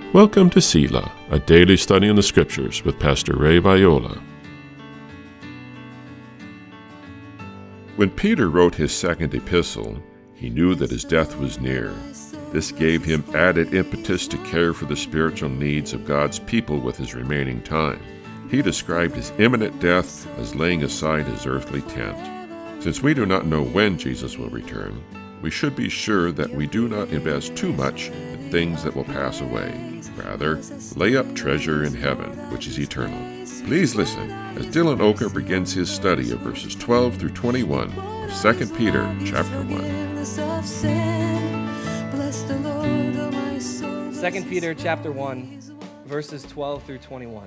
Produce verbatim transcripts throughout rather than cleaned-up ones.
Welcome to Selah, a daily study in the Scriptures with Pastor Ray Viola. When Peter wrote his second epistle, he knew that his death was near. This gave him added impetus to care for the spiritual needs of God's people with his remaining time. He described his imminent death as laying aside his earthly tent. Since we do not know when Jesus will return, we should be sure that we do not invest too much in things that will pass away. Rather, lay up treasure in heaven, which is eternal. Please listen as Dylan Oker begins his study of verses twelve through twenty-one of Second Peter chapter one. Second Peter chapter one, verses twelve through twenty-one.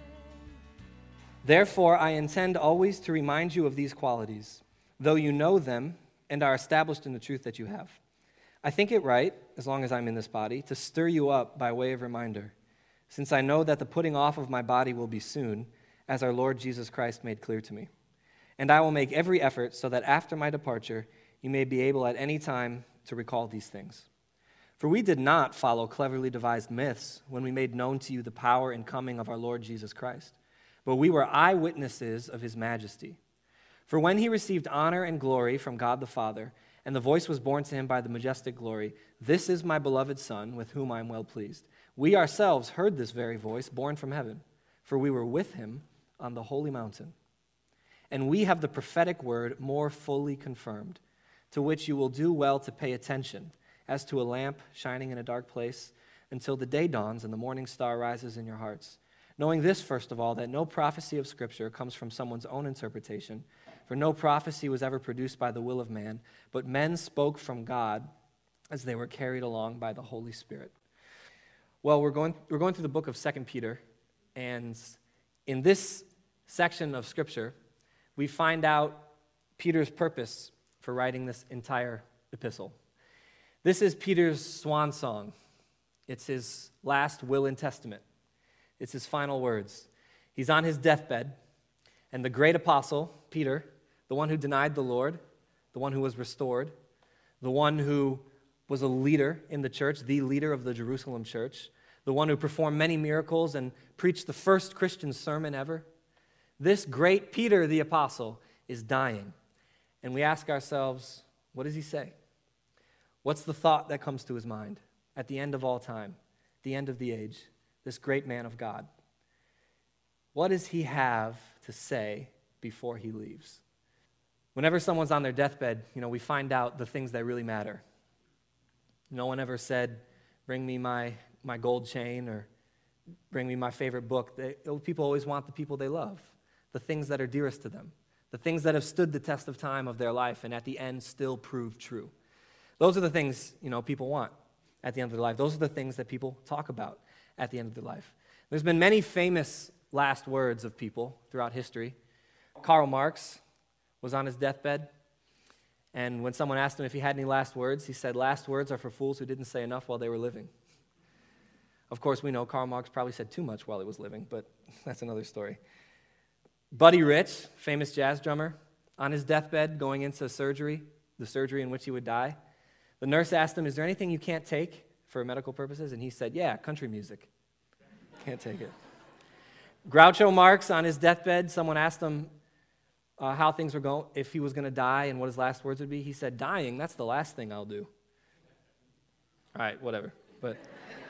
Therefore, I intend always to remind you of these qualities, though you know them and are established in the truth that you have. I think it right, as long as I'm in this body, to stir you up by way of reminder, since I know that the putting off of my body will be soon, as our Lord Jesus Christ made clear to me. And I will make every effort so that after my departure, you may be able at any time to recall these things. For we did not follow cleverly devised myths when we made known to you the power and coming of our Lord Jesus Christ, but we were eyewitnesses of his majesty. For when he received honor and glory from God the Father, and the voice was borne to him by the majestic glory, "This is my beloved Son, with whom I am well pleased." We ourselves heard this very voice borne from heaven, for we were with him on the holy mountain. And we have the prophetic word more fully confirmed, to which you will do well to pay attention, as to a lamp shining in a dark place, until the day dawns and the morning star rises in your hearts. Knowing this, first of all, that no prophecy of Scripture comes from someone's own interpretation, for no prophecy was ever produced by the will of man, but men spoke from God as they were carried along by the Holy Spirit. Well, we're going we're going through the book of Second Peter, and in this section of Scripture, we find out Peter's purpose for writing this entire epistle. This is Peter's swan song. It's his last will and testament. It's his final words. He's on his deathbed, and the great apostle, Peter, the one who denied the Lord, the one who was restored, the one who was a leader in the church, the leader of the Jerusalem church, the one who performed many miracles and preached the first Christian sermon ever. This great Peter the apostle is dying. And we ask ourselves, what does he say? What's the thought that comes to his mind at the end of all time, the end of the age, this great man of God? What does he have to say before he leaves? Whenever someone's on their deathbed, you know, we find out the things that really matter. No one ever said, bring me my, my gold chain or bring me my favorite book. They, people always want the people they love, the things that are dearest to them, the things that have stood the test of time of their life and at the end still prove true. Those are the things, you know, people want at the end of their life. Those are the things that people talk about at the end of their life. There's been many famous last words of people throughout history. Karl Marx was on his deathbed, and when someone asked him if he had any last words, he said, "Last words are for fools who didn't say enough while they were living." Of course, we know Karl Marx probably said too much while he was living, but that's another story. Buddy Rich, famous jazz drummer, on his deathbed going into surgery, the surgery in which he would die, the nurse asked him, "Is there anything you can't take for medical purposes?" And he said, "Yeah, country music. Can't take it." Groucho Marx on his deathbed, someone asked him uh, how things were going, if he was going to die and what his last words would be. He said, "Dying, that's the last thing I'll do." All right, whatever. But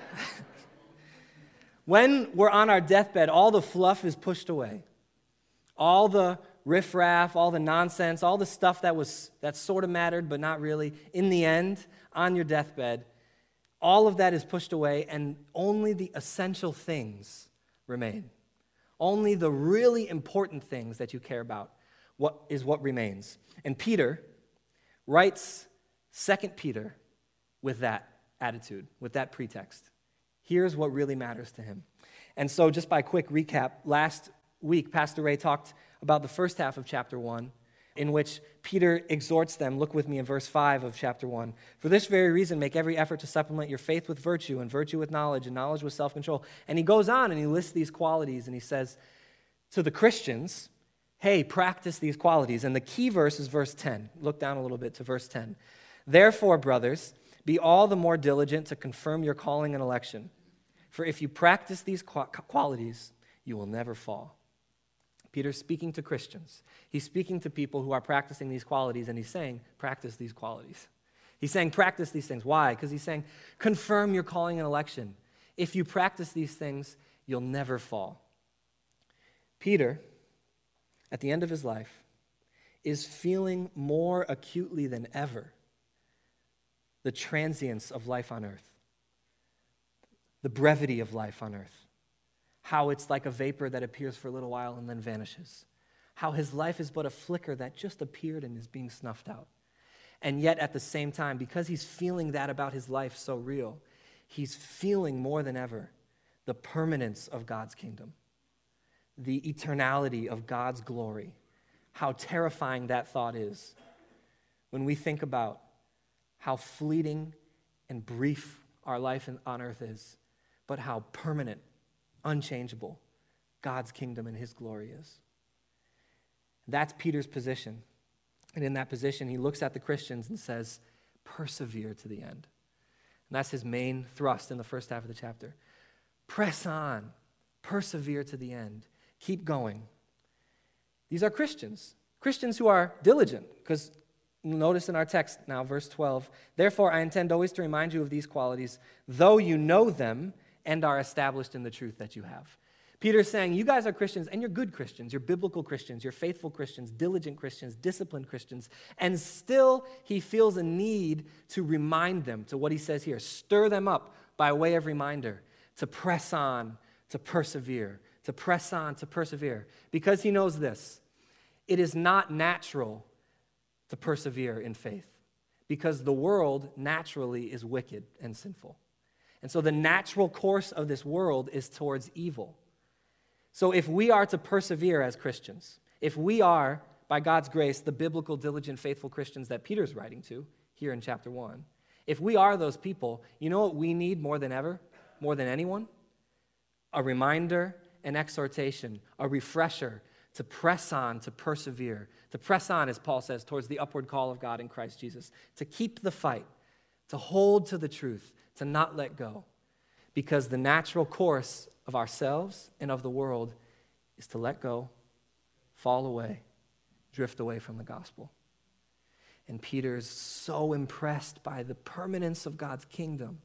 when we're on our deathbed, all the fluff is pushed away. All the riffraff, all the nonsense, all the stuff that was that sort of mattered but not really. In the end, on your deathbed, all of that is pushed away and only the essential things remain. Only the really important things that you care about what is what remains. And Peter writes Second Peter with that attitude, with that pretext. Here's what really matters to him. And so just by quick recap, last week Pastor Ray talked about the first half of chapter one, in which Peter exhorts them. Look with me in verse five of chapter one. "For this very reason, make every effort to supplement your faith with virtue, and virtue with knowledge, and knowledge with self-control." And he goes on and he lists these qualities, and he says to the Christians, hey, practice these qualities. And the key verse is verse ten. Look down a little bit to verse ten. "Therefore, brothers, be all the more diligent to confirm your calling and election. For if you practice these qualities, you will never fall. Peter's speaking to Christians. He's speaking to people who are practicing these qualities, and he's saying, practice these qualities. He's saying, practice these things. Why? Because he's saying, confirm your calling and election. If you practice these things, you'll never fall. Peter, at the end of his life, is feeling more acutely than ever the transience of life on earth, the brevity of life on earth, how it's like a vapor that appears for a little while and then vanishes, how his life is but a flicker that just appeared and is being snuffed out. And yet at the same time, because he's feeling that about his life so real, he's feeling more than ever the permanence of God's kingdom, the eternality of God's glory, how terrifying that thought is when we think about how fleeting and brief our life on earth is, but how permanent, unchangeable God's kingdom and his glory is. That's Peter's position. And in that position, he looks at the Christians and says, persevere to the end. And that's his main thrust in the first half of the chapter. Press on, persevere to the end, keep going. These are Christians, Christians who are diligent, because notice in our text now, verse twelve, therefore I intend always to remind you of these qualities, though you know them and are established in the truth that you have. Peter's saying, you guys are Christians, and you're good Christians, you're biblical Christians, you're faithful Christians, diligent Christians, disciplined Christians, and still he feels a need to remind them, to what he says here, stir them up by way of reminder, to press on, to persevere, to press on, to persevere, because he knows this, it is not natural to persevere in faith, because the world naturally is wicked and sinful. And so the natural course of this world is towards evil. So if we are to persevere as Christians, if we are, by God's grace, the biblical, diligent, faithful Christians that Peter's writing to here in chapter one, if we are those people, you know what we need more than ever, more than anyone? A reminder, an exhortation, a refresher to press on, to persevere, to press on, as Paul says, towards the upward call of God in Christ Jesus, to keep the fight, to hold to the truth, to not let go, because the natural course of ourselves and of the world is to let go, fall away, drift away from the gospel. And Peter's so impressed by the permanence of God's kingdom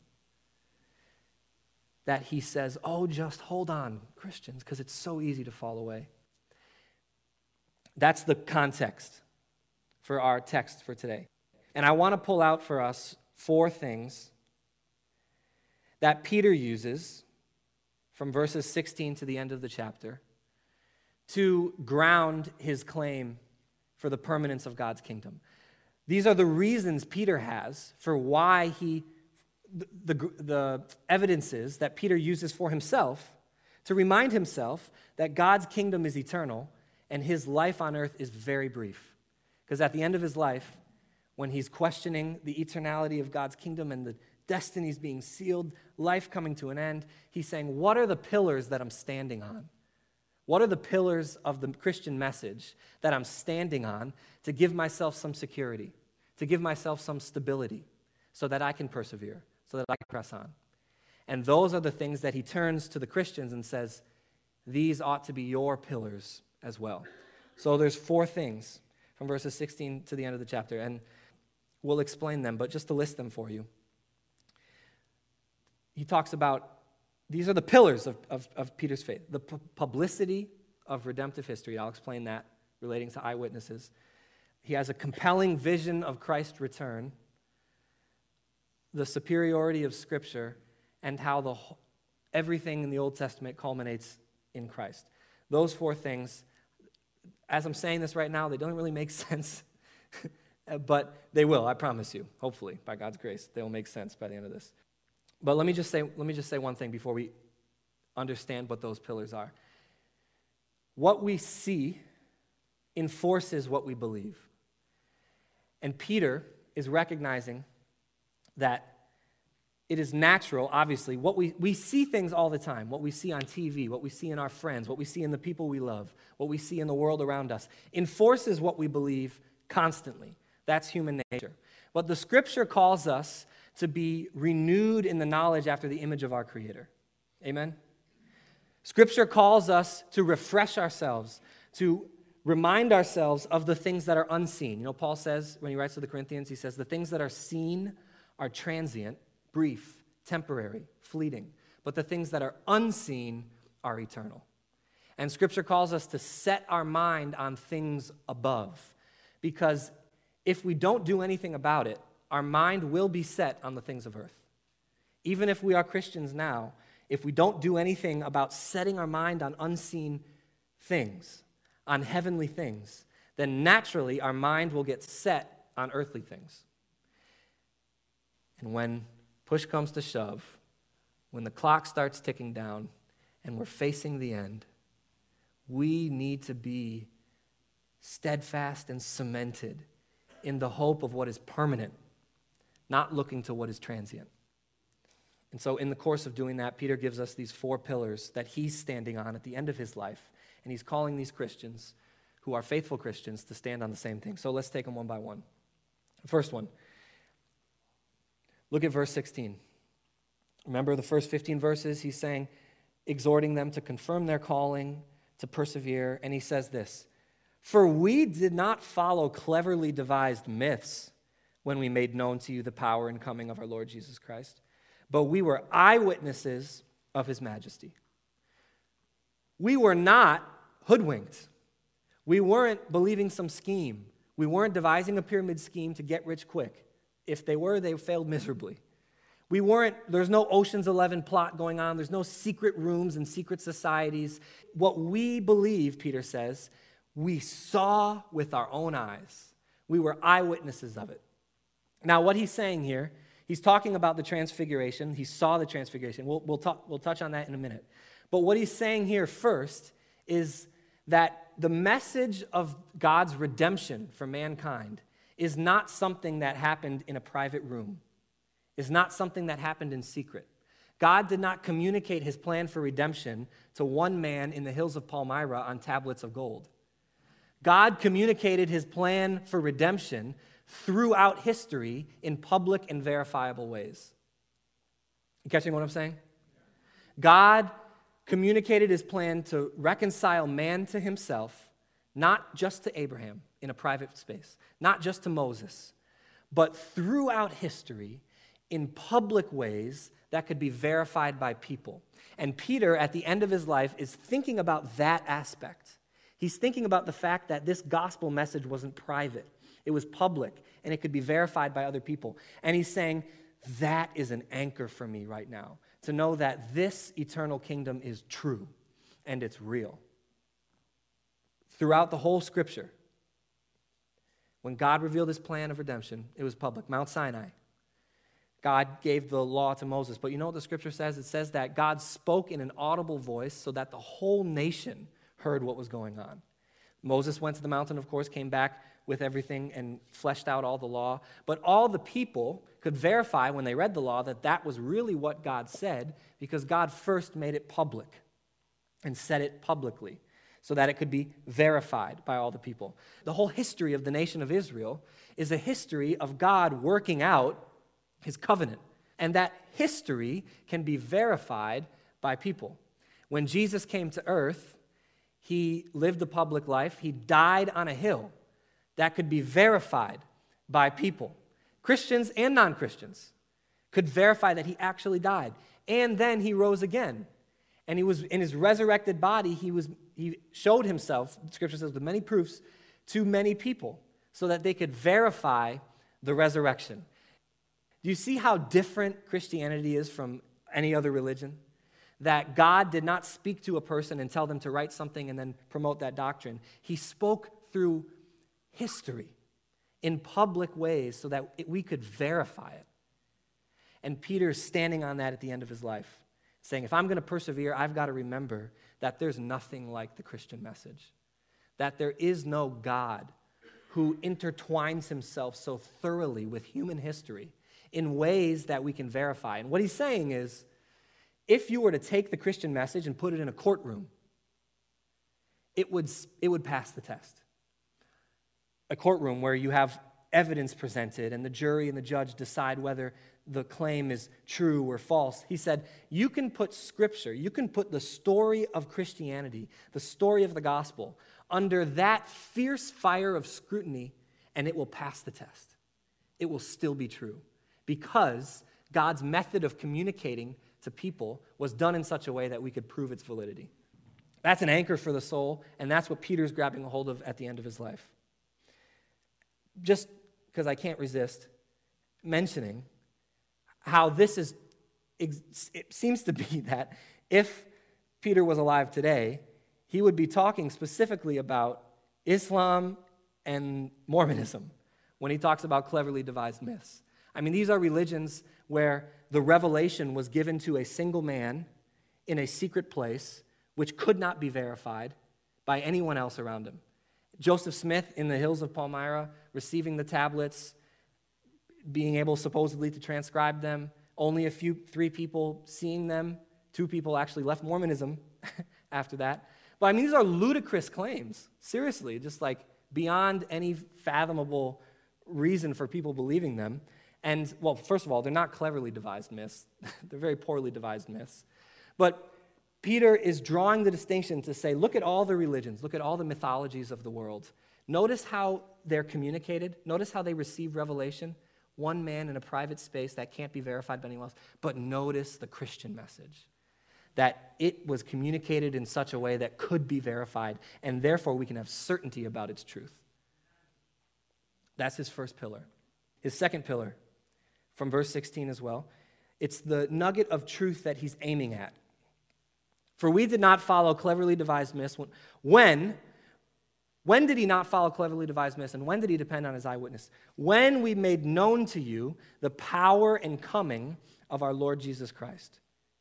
that he says, oh, just hold on, Christians, because it's so easy to fall away. That's the context for our text for today. And I want to pull out for us four things that Peter uses from verses sixteen to the end of the chapter to ground his claim for the permanence of God's kingdom. These are the reasons Peter has for why he, the, the, the evidences that Peter uses for himself to remind himself that God's kingdom is eternal and his life on earth is very brief. Because at the end of his life, when he's questioning the eternality of God's kingdom and the destinies being sealed, life coming to an end, he's saying, what are the pillars that I'm standing on? What are the pillars of the Christian message that I'm standing on to give myself some security, to give myself some stability so that I can persevere, so that I can press on? And those are the things that he turns to the Christians and says, these ought to be your pillars as well. So there's four things from verses sixteen to the end of the chapter, and we'll explain them, but just to list them for you. He talks about, these are the pillars of, of, of Peter's faith. The pu- publicity of redemptive history. I'll explain that, relating to eyewitnesses. He has a compelling vision of Christ's return, the superiority of Scripture, and how the everything in the Old Testament culminates in Christ. Those four things, as I'm saying this right now, they don't really make sense, but they will, I promise you. Hopefully, by God's grace, they will make sense by the end of this. But let me just say, let me just say one thing before we understand what those pillars are. What we see enforces what we believe. And Peter is recognizing that it is natural, obviously, what we, we see things all the time, what we see on T V, what we see in our friends, what we see in the people we love, what we see in the world around us, enforces what we believe constantly. That's human nature. But the Scripture calls us to be renewed in the knowledge after the image of our Creator. Amen? Scripture calls us to refresh ourselves, to remind ourselves of the things that are unseen. You know, Paul says, when he writes to the Corinthians, he says, the things that are seen are transient, brief, temporary, fleeting. But the things that are unseen are eternal. And Scripture calls us to set our mind on things above. Because if we don't do anything about it, our mind will be set on the things of earth. Even if we are Christians now, if we don't do anything about setting our mind on unseen things, on heavenly things, then naturally our mind will get set on earthly things. And when push comes to shove, when the clock starts ticking down and we're facing the end, we need to be steadfast and cemented in the hope of what is permanent, not looking to what is transient. And so in the course of doing that, Peter gives us these four pillars that he's standing on at the end of his life. And he's calling these Christians, who are faithful Christians, to stand on the same thing. So let's take them one by one. The first one. Look at verse sixteen. Remember the first fifteen verses? He's saying, exhorting them to confirm their calling, to persevere. And he says this, "For we did not follow cleverly devised myths when we made known to you the power and coming of our Lord Jesus Christ, but we were eyewitnesses of his majesty." We were not hoodwinked. We weren't believing some scheme. We weren't devising a pyramid scheme to get rich quick. If they were, they failed miserably. We weren't, there's no Ocean's Eleven plot going on. There's no secret rooms and secret societies. What we believe, Peter says, we saw with our own eyes. We were eyewitnesses of it. Now, what he's saying here, he's talking about the transfiguration. He saw the transfiguration. We'll, we'll, talk, we'll touch on that in a minute. But what he's saying here first is that the message of God's redemption for mankind is not something that happened in a private room, is not something that happened in secret. God did not communicate his plan for redemption to one man in the hills of Palmyra on tablets of gold. God communicated his plan for redemption throughout history in public and verifiable ways. You catching what I'm saying? God communicated his plan to reconcile man to himself, not just to Abraham in a private space, not just to Moses, but throughout history in public ways that could be verified by people. And Peter, at the end of his life, is thinking about that aspect. He's thinking about the fact that this gospel message wasn't private. It was public, and it could be verified by other people. And he's saying, that is an anchor for me right now, to know that this eternal kingdom is true, and it's real. Throughout the whole Scripture, when God revealed his plan of redemption, it was public. Mount Sinai, God gave the law to Moses. But you know what the Scripture says? It says that God spoke in an audible voice so that the whole nation heard what was going on. Moses went to the mountain, of course, came back with everything and fleshed out all the law. But all the people could verify when they read the law that that was really what God said, because God first made it public and said it publicly so that it could be verified by all the people. The whole history of the nation of Israel is a history of God working out his covenant. And that history can be verified by people. When Jesus came to earth, he lived a public life. He died on a hill that could be verified by people. Christians and non-Christians could verify that he actually died. And then he rose again. And he was in his resurrected body, he was he showed himself, Scripture says, with many proofs, to many people so that they could verify the resurrection. Do you see how different Christianity is from any other religion? That God did not speak to a person and tell them to write something and then promote that doctrine. He spoke through history in public ways so that it, we could verify it. And Peter's standing on that at the end of his life, saying, if I'm going to persevere, I've got to remember that there's nothing like the Christian message, that there is no God who intertwines himself so thoroughly with human history in ways that we can verify. And what he's saying is, if you were to take the Christian message and put it in a courtroom, it would, it would pass the test. A courtroom where you have evidence presented and the jury and the judge decide whether the claim is true or false. He said, you can put Scripture, you can put the story of Christianity, the story of the gospel, under that fierce fire of scrutiny, and it will pass the test. It will still be true because God's method of communicating to people was done in such a way that we could prove its validity. That's an anchor for the soul, and that's what Peter's grabbing a hold of at the end of his life. Just because I can't resist mentioning how this is, it seems to be that if Peter was alive today, he would be talking specifically about Islam and Mormonism when he talks about cleverly devised myths. I mean, these are religions where the revelation was given to a single man in a secret place, which could not be verified by anyone else around him. Joseph Smith in the hills of Palmyra, receiving the tablets, being able supposedly to transcribe them, only a few, three people seeing them, two people actually left Mormonism after that. But I mean, these are ludicrous claims, seriously, just like beyond any fathomable reason for people believing them. And, well, first of all, they're not cleverly devised myths. They're very poorly devised myths. But Peter is drawing the distinction to say, look at all the religions, look at all the mythologies of the world. Notice how they're communicated. Notice how they receive revelation. One man in a private space that can't be verified by anyone else. But notice the Christian message, that it was communicated in such a way that could be verified, and therefore we can have certainty about its truth. That's his first pillar. His second pillar, from verse sixteen as well, it's the nugget of truth that he's aiming at. For we did not follow cleverly devised myths. When, when did he not follow cleverly devised myths, and when did he depend on his eyewitness? When we made known to you the power and coming of our Lord Jesus Christ.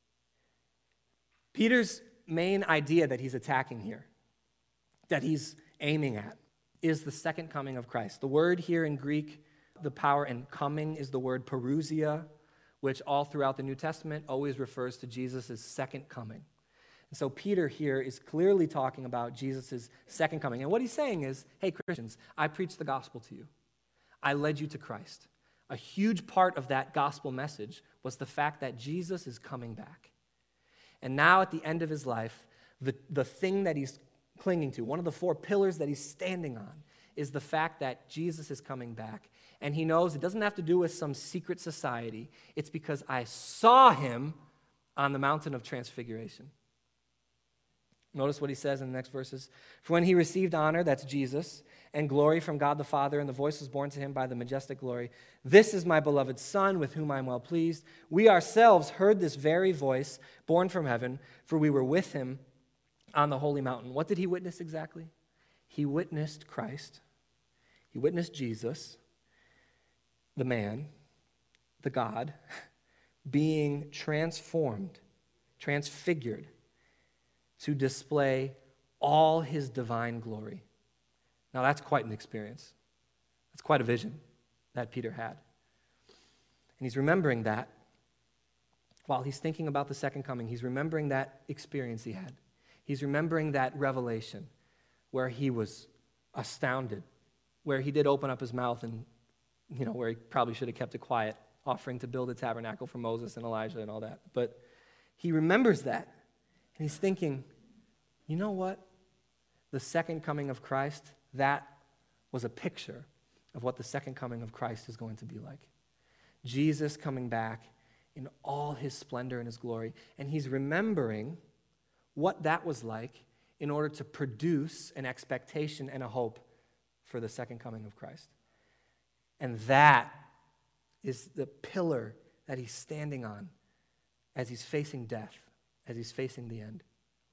Peter's main idea that he's attacking here, that he's aiming at, is the second coming of Christ. The word here in Greek, the power and coming, is the word parousia, which all throughout the New Testament always refers to Jesus' second coming. And so Peter here is clearly talking about Jesus' second coming. And what he's saying is, hey, Christians, I preached the gospel to you. I led you to Christ. A huge part of that gospel message was the fact that Jesus is coming back. And now at the end of his life, the, the thing that he's clinging to, one of the four pillars that he's standing on, is the fact that Jesus is coming back. And he knows it doesn't have to do with some secret society. It's because I saw him on the mountain of transfiguration. Notice what he says in the next verses. For when he received honor, that's Jesus, and glory from God the Father, and the voice was borne to him by the majestic glory, this is my beloved Son, with whom I am well pleased. We ourselves heard this very voice born from heaven, for we were with him on the holy mountain. What did he witness exactly? He witnessed Christ. He witnessed Jesus, the man, the God, being transformed, transfigured, to display all his divine glory. Now that's quite an experience. That's quite a vision that Peter had. And he's remembering that while he's thinking about the second coming. He's remembering that experience he had. He's remembering that revelation where he was astounded, where he did open up his mouth and, you know, where he probably should have kept it quiet, offering to build a tabernacle for Moses and Elijah and all that. But he remembers that. And he's thinking, you know what? The second coming of Christ, that was a picture of what the second coming of Christ is going to be like. Jesus coming back in all his splendor and his glory. And he's remembering what that was like in order to produce an expectation and a hope for the second coming of Christ. And that is the pillar that he's standing on as he's facing death, as he's facing the end.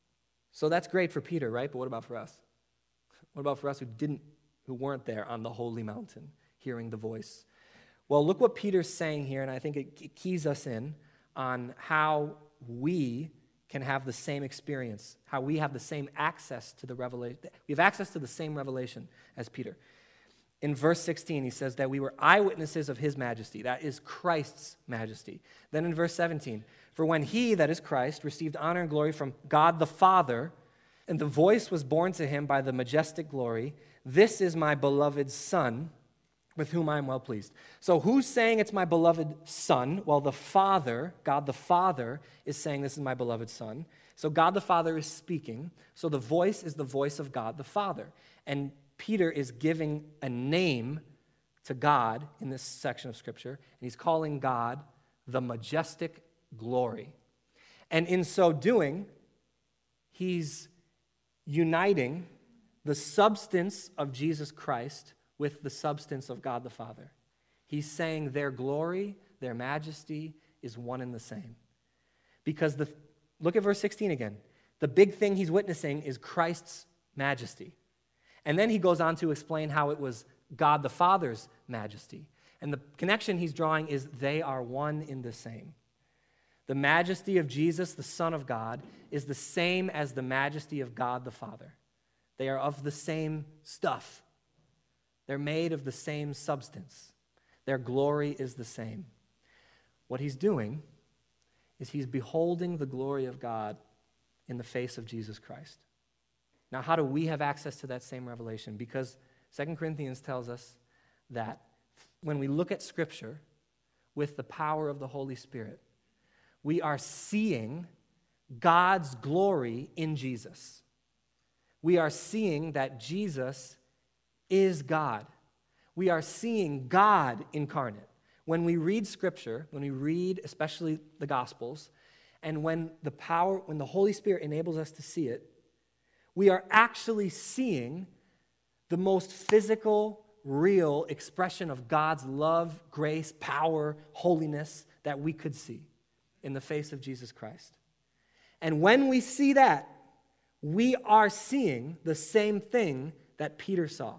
So that's great for Peter, right? But what about for us? What about for us who didn't, who weren't there on the holy mountain, hearing the voice? Well, look what Peter's saying here, and I think it keys us in on how we can have the same experience, how we have the same access to the revelation. We have access to the same revelation as Peter. In verse sixteen, he says that we were eyewitnesses of his majesty. That is Christ's majesty. Then in verse seventeen, for when he, that is Christ, received honor and glory from God the Father, and the voice was borne to him by the majestic glory, this is my beloved Son, with whom I am well pleased. So who's saying it's my beloved Son? Well, the Father, God the Father, is saying this is my beloved Son. So God the Father is speaking. So the voice is the voice of God the Father. And Peter is giving a name to God in this section of Scripture, and he's calling God the majestic glory. And in so doing, he's uniting the substance of Jesus Christ with the substance of God the Father. He's saying their glory, their majesty is one and the same. Because the look at verse sixteen again. The big thing he's witnessing is Christ's majesty. And then he goes on to explain how it was God the Father's majesty. And the connection he's drawing is they are one in the same. The majesty of Jesus, the Son of God, is the same as the majesty of God the Father. They are of the same stuff. They're made of the same substance. Their glory is the same. What he's doing is he's beholding the glory of God in the face of Jesus Christ. Now, how do we have access to that same revelation? Because Second Corinthians tells us that when we look at Scripture with the power of the Holy Spirit, we are seeing God's glory in Jesus. We are seeing that Jesus is God. We are seeing God incarnate. When we read Scripture, when we read especially the Gospels, and when the power, when the Holy Spirit enables us to see it, we are actually seeing the most physical, real expression of God's love, grace, power, holiness that we could see in the face of Jesus Christ. And when we see that, we are seeing the same thing that Peter saw.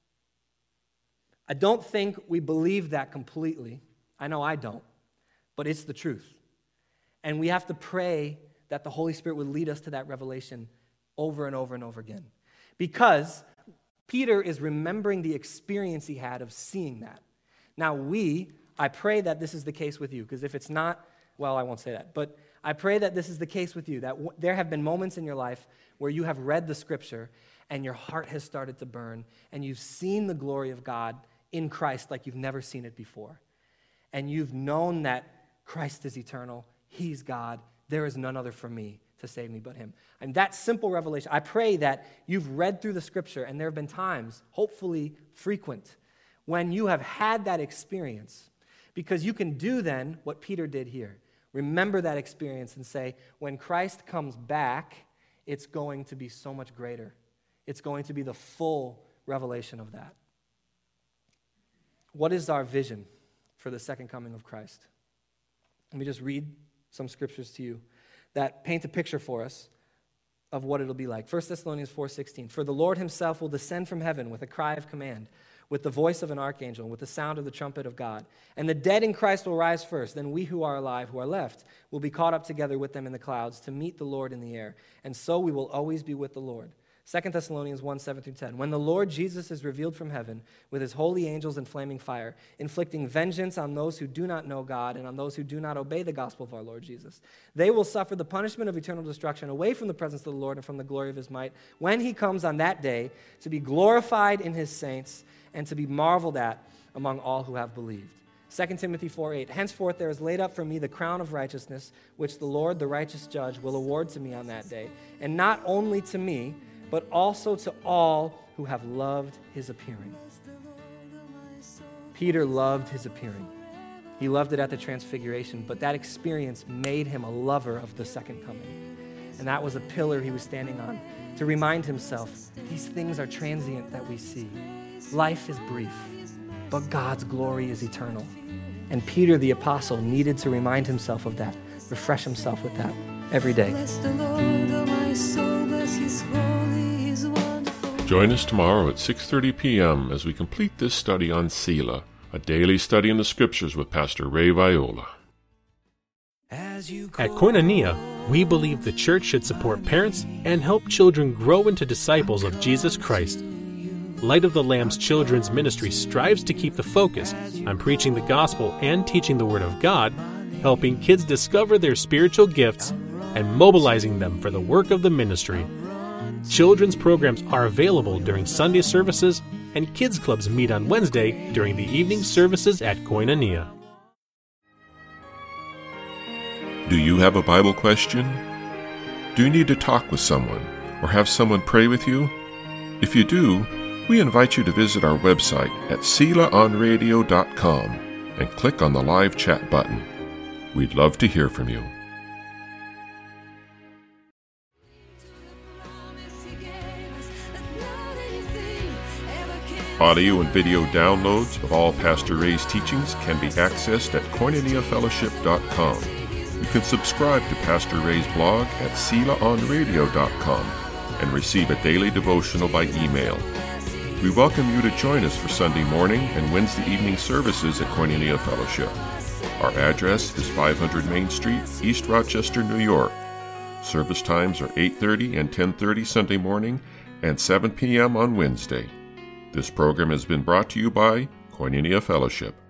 I don't think we believe that completely. I know I don't, but it's the truth. And we have to pray that the Holy Spirit would lead us to that revelation over and over and over again. Because Peter is remembering the experience he had of seeing that. Now we, I pray that this is the case with you, because if it's not, well, I won't say that, but I pray that this is the case with you, that w- there have been moments in your life where you have read the Scripture and your heart has started to burn and you've seen the glory of God in Christ like you've never seen it before. And you've known that Christ is eternal, He's God, there is none other for me to save me but Him. And that simple revelation, I pray that you've read through the Scripture and there have been times, hopefully frequent, when you have had that experience, because you can do then what Peter did here. Remember that experience and say, when Christ comes back, it's going to be so much greater. It's going to be the full revelation of that. What is our vision for the second coming of Christ? Let me just read some scriptures to you that paint a picture for us of what it'll be like. First Thessalonians four sixteen, for the Lord Himself will descend from heaven with a cry of command, with the voice of an archangel, with the sound of the trumpet of God. And the dead in Christ will rise first. Then we who are alive, who are left, will be caught up together with them in the clouds to meet the Lord in the air. And so we will always be with the Lord. Second Thessalonians one, seven through ten. When the Lord Jesus is revealed from heaven with His holy angels in flaming fire, inflicting vengeance on those who do not know God and on those who do not obey the gospel of our Lord Jesus, they will suffer the punishment of eternal destruction away from the presence of the Lord and from the glory of His might when He comes on that day to be glorified in His saints and to be marveled at among all who have believed. Second Timothy four eight, henceforth there is laid up for me the crown of righteousness, which the Lord, the righteous judge, will award to me on that day, and not only to me, but also to all who have loved His appearing. Peter loved His appearing. He loved it at the transfiguration, but that experience made him a lover of the second coming. And that was a pillar he was standing on to remind himself, these things are transient that we see. Life is brief, but God's glory is eternal. And Peter the apostle needed to remind himself of that, refresh himself with that every day. Join us tomorrow at six thirty p.m. as we complete this study on Selah, a daily study in the Scriptures with Pastor Ray Viola. At Koinonia, we believe the church should support parents and help children grow into disciples of Jesus Christ. Light of the Lamb's Children's Ministry strives to keep the focus on preaching the gospel and teaching the Word of God, helping kids discover their spiritual gifts, and mobilizing them for the work of the ministry. Children's programs are available during Sunday services and kids clubs meet on Wednesday during the evening services at Koinonia. Do you have a Bible question? Do you need to talk with someone or have someone pray with you? If you do, we invite you to visit our website at sela on radio dot com and click on the live chat button. We'd love to hear from you. Audio and video downloads of all Pastor Ray's teachings can be accessed at koinonia fellowship dot com. You can subscribe to Pastor Ray's blog at sela on radio dot com and receive a daily devotional by email. We welcome you to join us for Sunday morning and Wednesday evening services at Koinonia Fellowship. Our address is five hundred Main Street, East Rochester, New York. Service times are eight thirty and ten thirty Sunday morning and seven p.m. on Wednesday. This program has been brought to you by Koinonia Fellowship.